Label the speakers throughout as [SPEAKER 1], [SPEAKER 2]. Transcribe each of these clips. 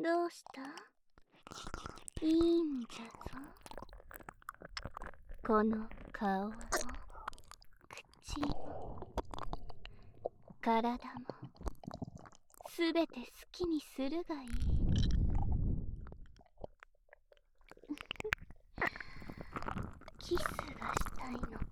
[SPEAKER 1] どうした？いいんじゃぞ。この顔も口も体もすべて好きにするがいい。キスがしたいのか？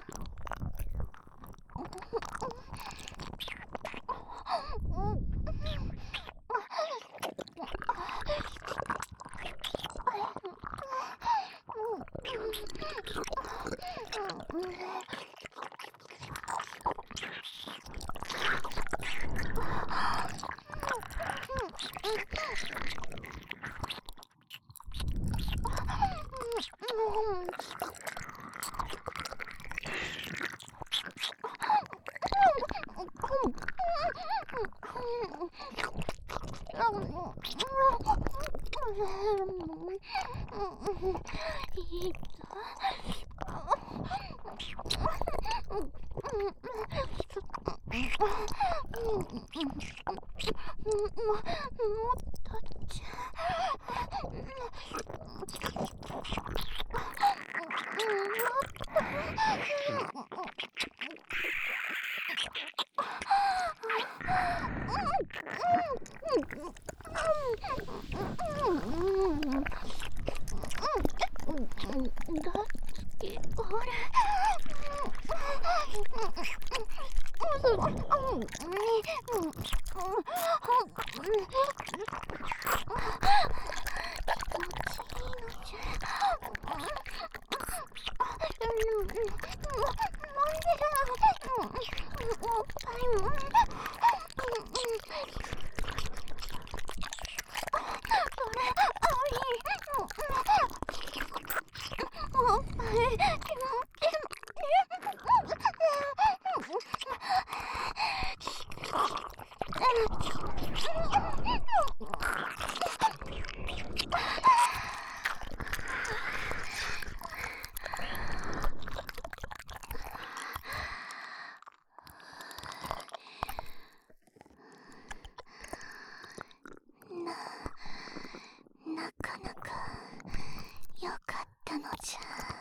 [SPEAKER 1] なかなかよかったのじゃ。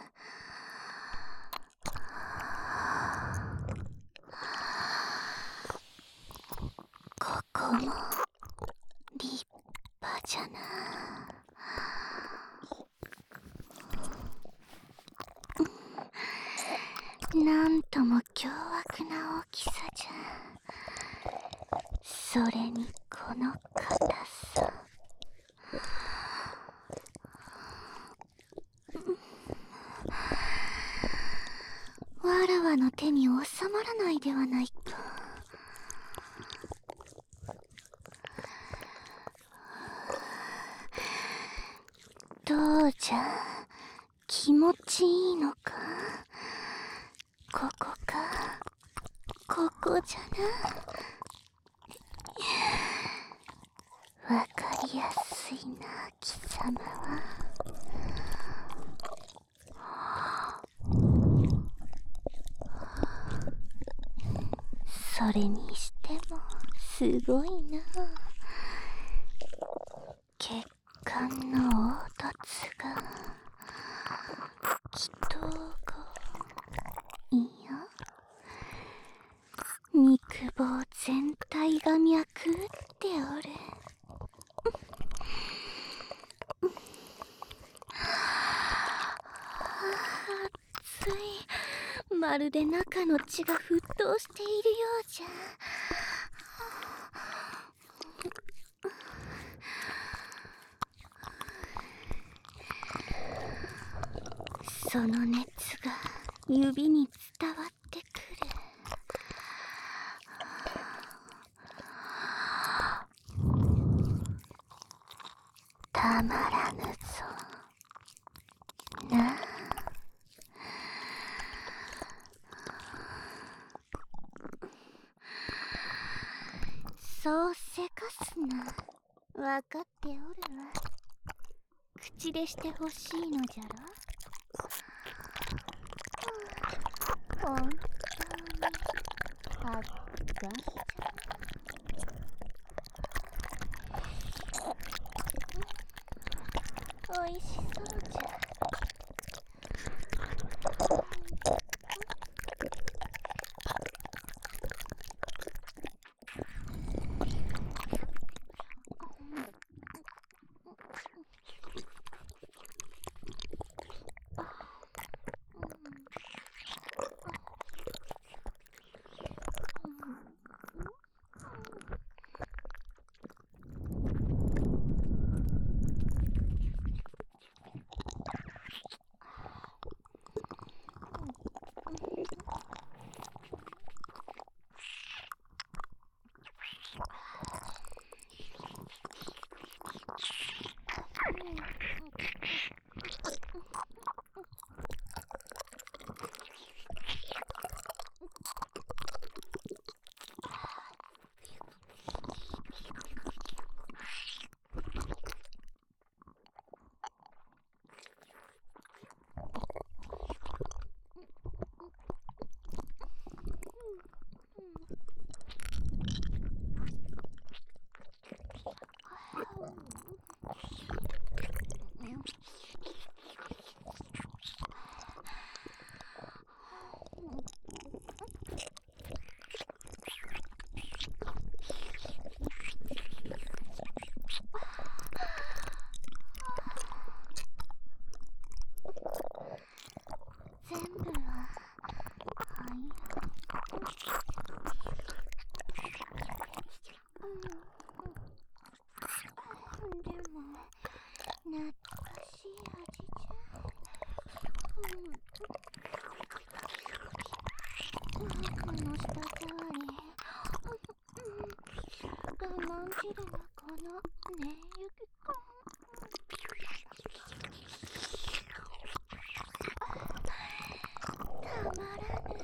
[SPEAKER 1] ここも立派じゃな。なんとも凶悪な大きさじゃ。それにこの硬さ。わらわの手に収まらないではないか。どうじゃ、気持ちいいのか？ここか、ここじゃな。わかりやすいな、貴様は。それにしてもすごいな。血管の凹凸が祈祷後、いや肉棒全体が脈打っておる。熱い。まるで中の血が沸騰しているようじゃ。その熱が指に伝わってくる。たまらぬぞな。そうせかすな。わかっておるわ。口でしてほしいのじゃろ。本当に恥ずかしい。 いしそうじゃ。全部はでも懐かしい味じゃ。この舌触り、我慢汁のこのねゆき感。たまらぬ。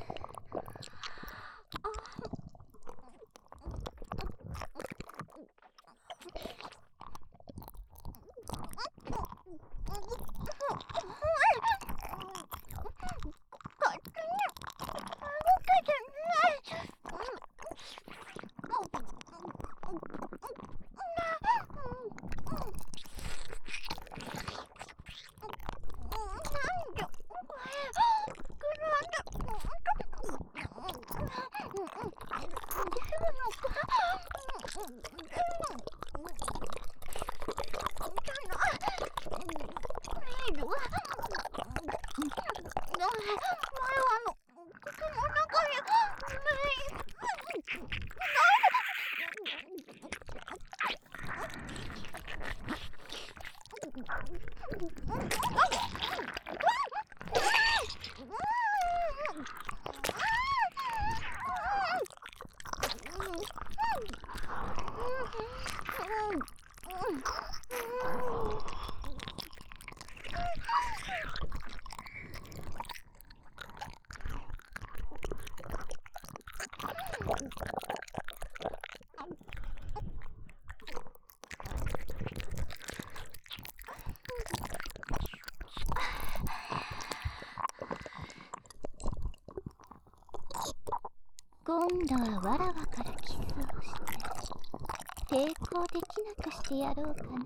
[SPEAKER 1] 今度はわらわからキスをして抵抗できなくしてやろうかな。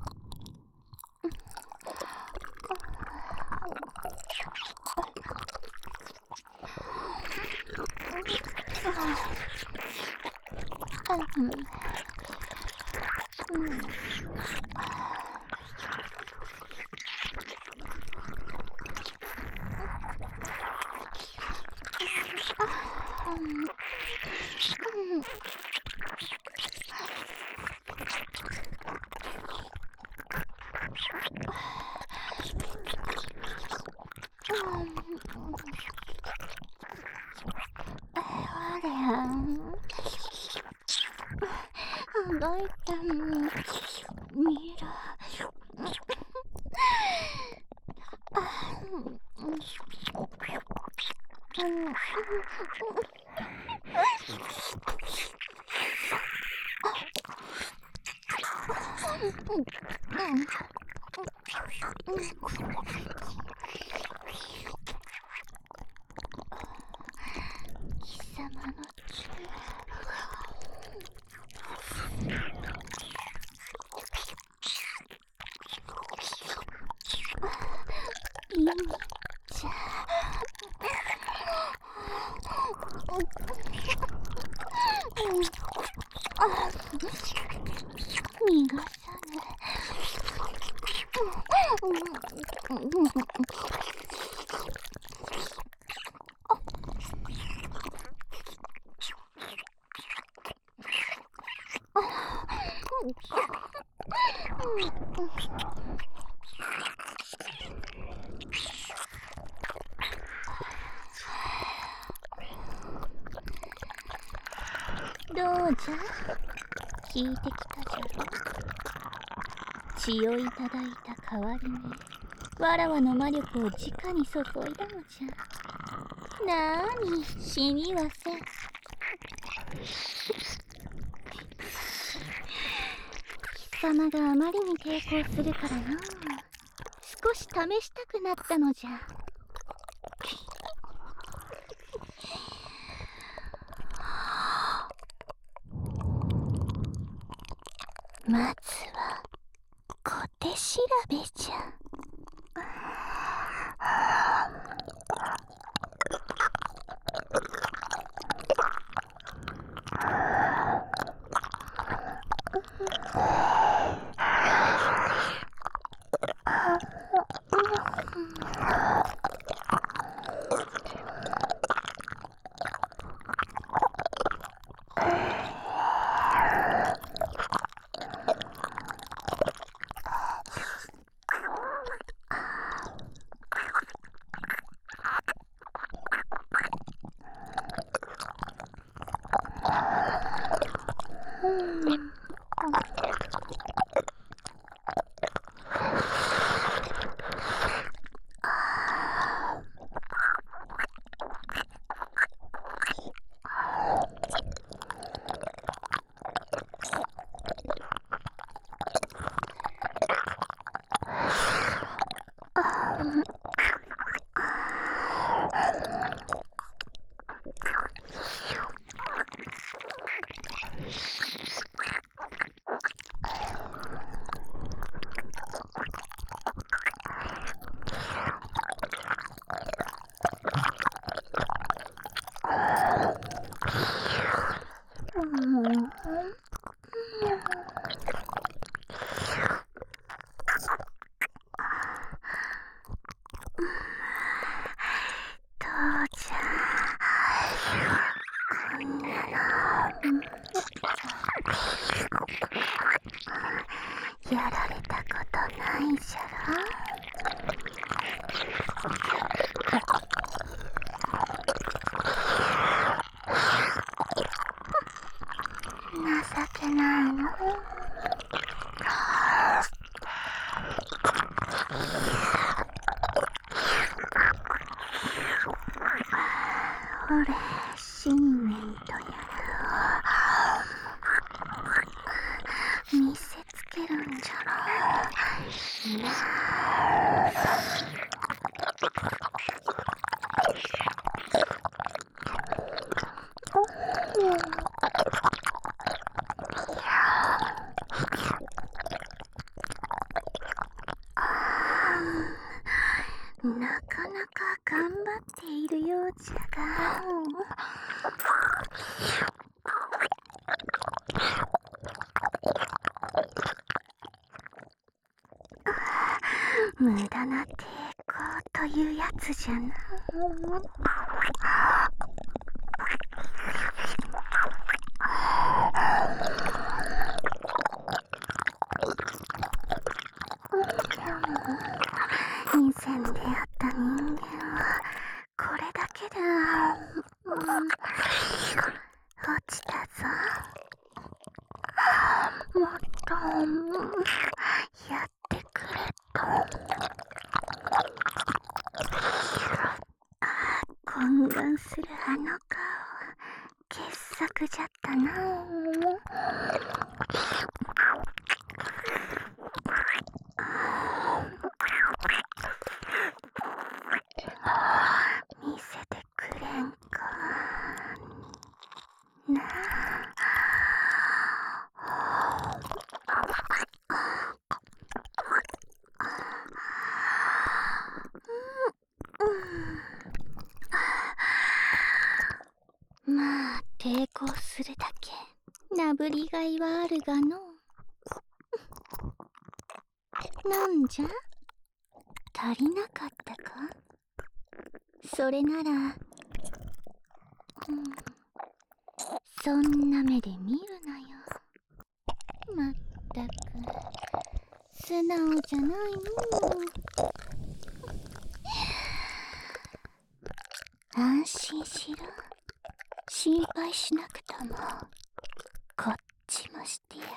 [SPEAKER 1] 動いたミラ貴様の血じゃあ逃がさぬ。どうじゃ、聞いてきたじゃろ。血をいただいた代わりにわらわの魔力を直に注いだのじゃ。なーに死にはせん。貴様があまりに抵抗するからな、少し試したくなったのじゃ。まずは小手調べじゃ。やられたことないじゃろ。情けないの。俺、信念とやらを見せつけるんじゃろな。なかなか頑張っているようじゃが、無駄な抵抗というやつじゃな。以前出会った人間はこれだけで落ちたぞ。もっとやってくれと。懇願するあの顔、傑作じゃったな。見せてくれんかなあ。 がの。なんじゃ、足りなかったか。それなら、そんな目で見るなよ。まったく素直じゃないの。安心しろ。心配しなくともこっちもしてやる。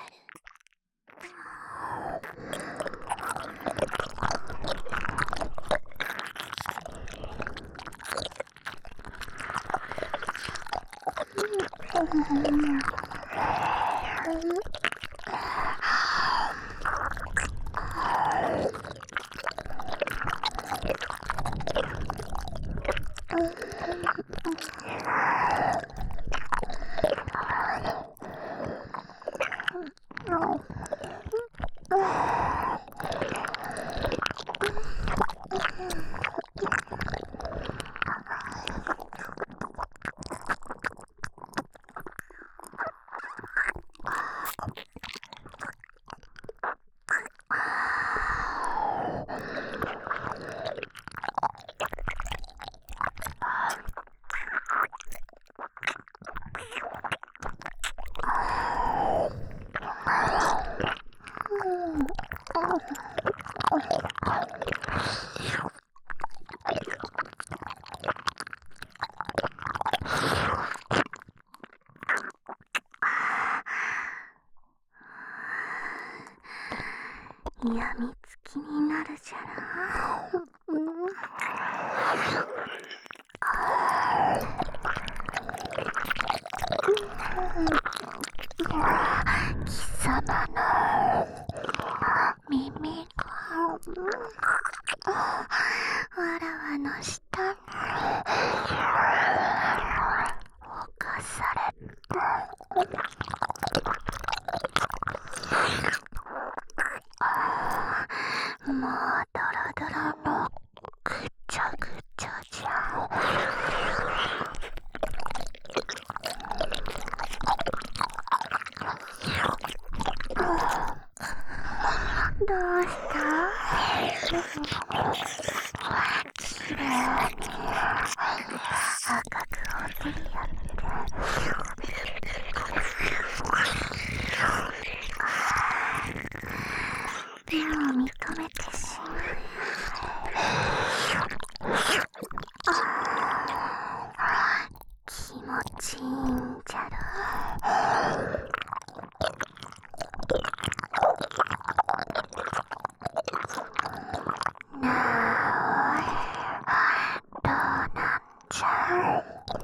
[SPEAKER 1] やみつきになるじゃな。貴様の耳がわらわの下に侵された。もうドロドロのぐちゃぐちゃじゃ。どうした？きれいに赤くほてりやって。目を認めてしまう。気持ちいいんじゃろ。なあ、どうなんじゃ。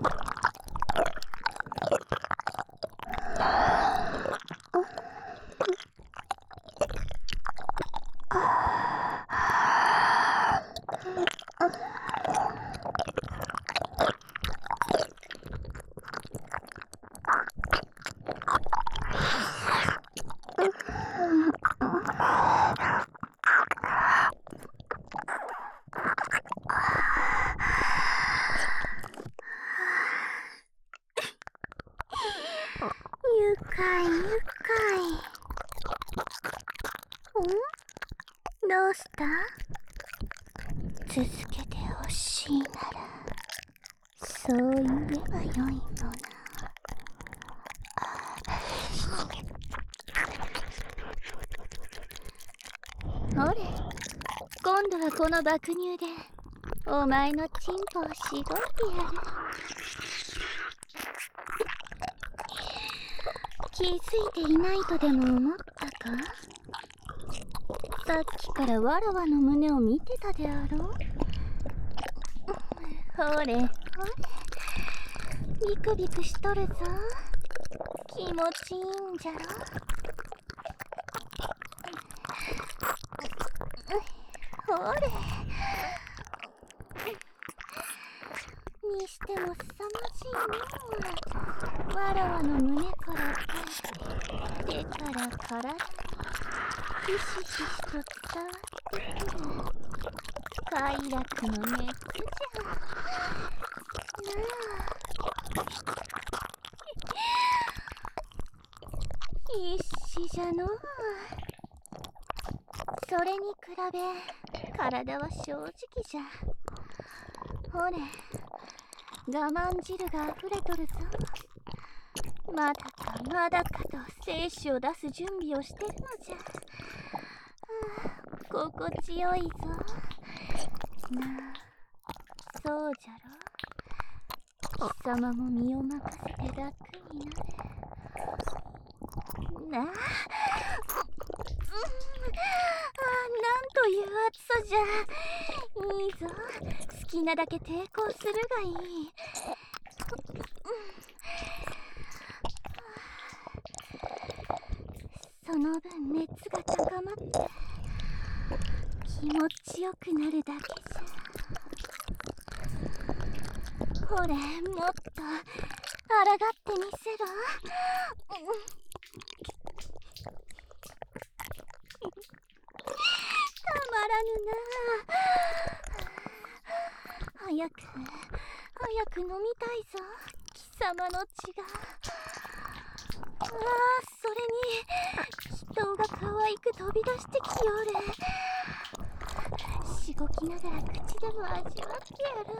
[SPEAKER 1] 愉快愉快。どうした？続けてほしいならそう言えばよいのな。ほれ、今度はこの爆乳でお前のチンポをしごいてやる。気づいていないとでも思ったか？さっきからわらわの胸を見てたであろう。ほれほれ、ビクビクしとるぞ。気持ちいいんじゃろ。ほれにしても凄まじいの。わらわの胸から手から体にひしひしと伝わってくる快楽の熱じゃなあ。一心じゃのう。それに比べ体は正直じゃ。ほれ、我慢汁が溢れとるぞ。まだかまだかと精子を出す準備をしてるのじゃ。心地よいぞ。なあ、そうじゃろ。貴様も身を任せて楽になれ。なあ、なんという熱さじゃ。いいぞ、好きなだけ抵抗するがいい。その分熱が高まって気持ちよくなるだけじゃ。ほれ、もっと抗ってみせろ。たまらぬな。早く飲みたいぞ、貴様の血が。それに人が可愛く飛び出してきよる。しごきながら口でも味わってやる。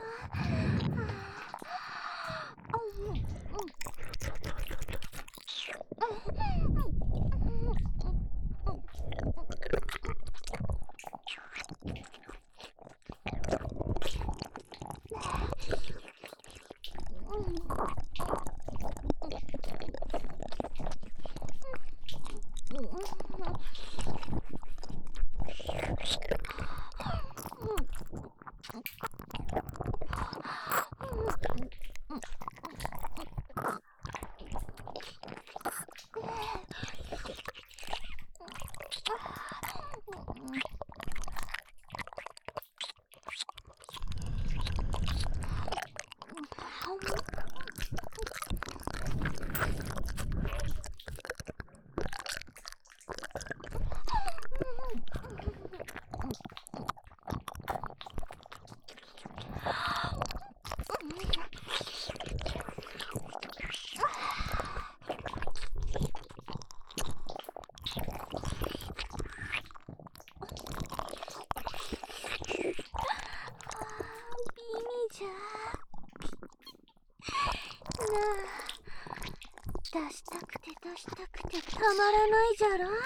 [SPEAKER 1] 出したくてたまらないじゃろ。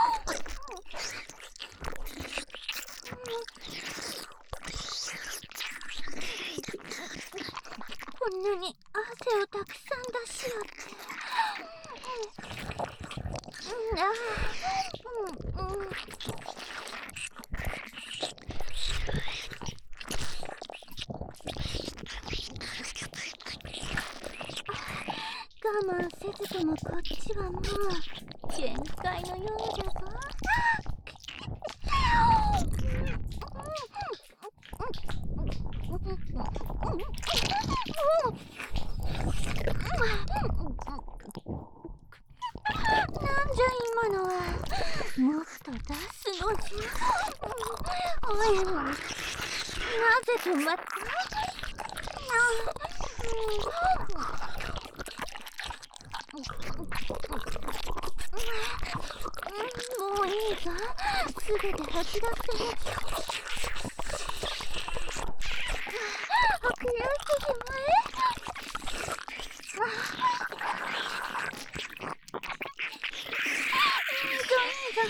[SPEAKER 1] こんなに汗をたくさん出しよって。我慢せずともこっちはもう限界のようじゃぞ。なんじゃ今のは。もっと出すのじゃ。おい、なぜ止まった？もういいぞ、すべて吐き出せ。吐き出してしまえ。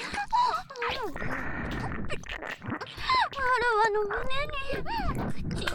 [SPEAKER 1] いいぞ。わらわの胸に口